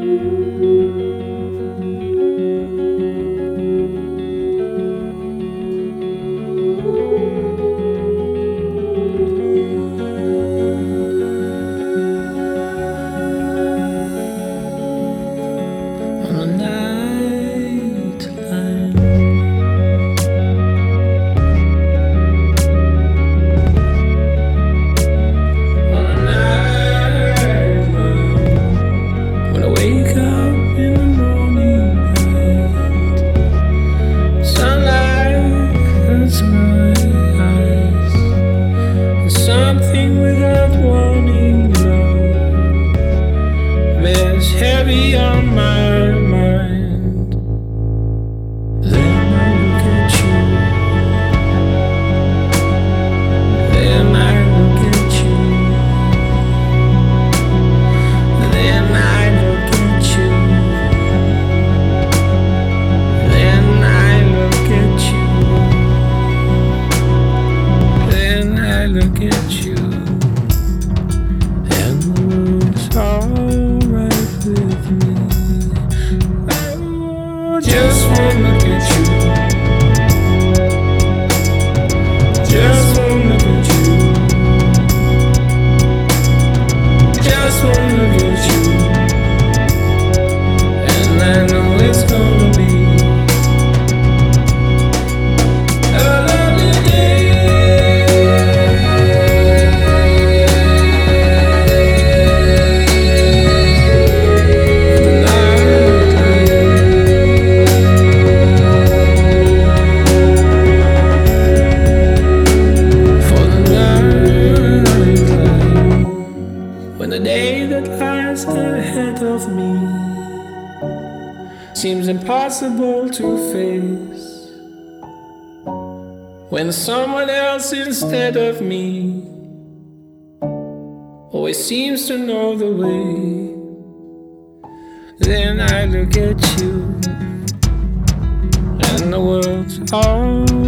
Something without warning, love bears heavy on my mind. Then I look at you. Then I look at you. Then I look at you. Then I look at you. Then I look at you. And the world's alright with me. Oh, just one look at you. Just one look at you. Just one look at you. And I know it's gonna be a lovely day. When the day that lies ahead of me seems impossible to face, when someone else instead of me always seems to know the way, then I look at you and the world's all